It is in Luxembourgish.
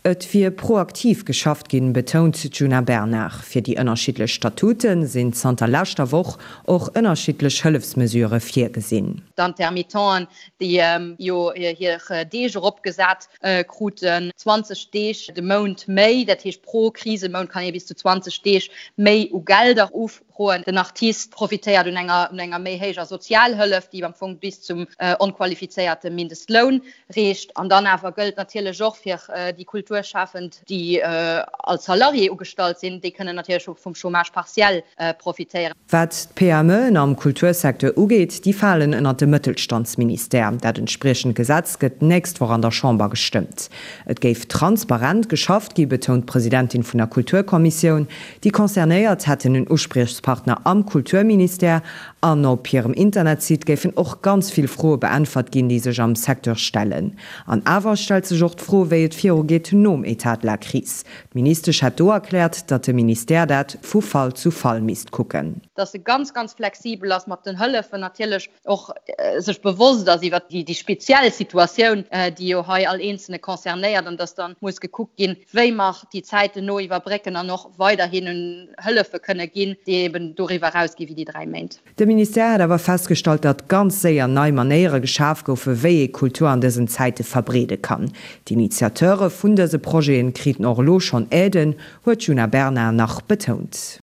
Et wie proaktiv geschafft gin betont Juna Bernach. Für die unterschiedlichen Statuten sind Santa letzter Woche auch unterschiedliche Hilfsmesure vorgesehen. Intermittenten, die hier Deger opgesat kruten 20 Stech de Mount Mei, dat hiech pro Krise Mount kann bis zu 20 Stech Mei u Gelder aufholen. Den Artist profitiert enger méihéger Sozialhëllef, die beim Funk bis zum unqualifizierte Mindestlohn recht. An dann awer gëlt natürlich auch fir die Kulturschaffend, die als Salarié ugestalt sind, die können natürlich vom Chômage partiell profitieren. Was PME am Kultursektor ugeht, die fallen ënner dem Mittelstandsminister. Dat entsprechend Gesetz gëtt nächst vor an der Chamber gestimmt. Et géif transparent geschafft, gi betont Präsidentin vun der Kulturkommission, die konzernéiert hätten den Ursprechpartner am Kulturminister an op ihrem Internetsite géfen och ganz viel frohe beantwort gin, die sech am Sektor stellen. An awer stel se jocht froh, wéi et vir geht nom Etat la Krise. Minister hat do erklärt, dat de Minister dat vu Fall zu Fall misst gucken. Das se ganz flexibel ass mat den Hëllefen natürlich auch sech bewusst, dass iwwer die spezielle Situation, die jo hai all einzelne konzernéiert, und das dann muss geguckt gin, wéi macht die Zeite no iwwerbrecken an noch weiterhin hun Hëllefe könne gin, die eben doiwwer rausgi wie die 3 Meint. Der Minister hat aber festgestellt, dat ganz séier neii Maniere geschaf goufe, wéi Kultur an dessen Zeite verbrede kann. Die Initiateure vun dese Projekten kriten och lo schon Äden, huet Juna Bernach nach betont.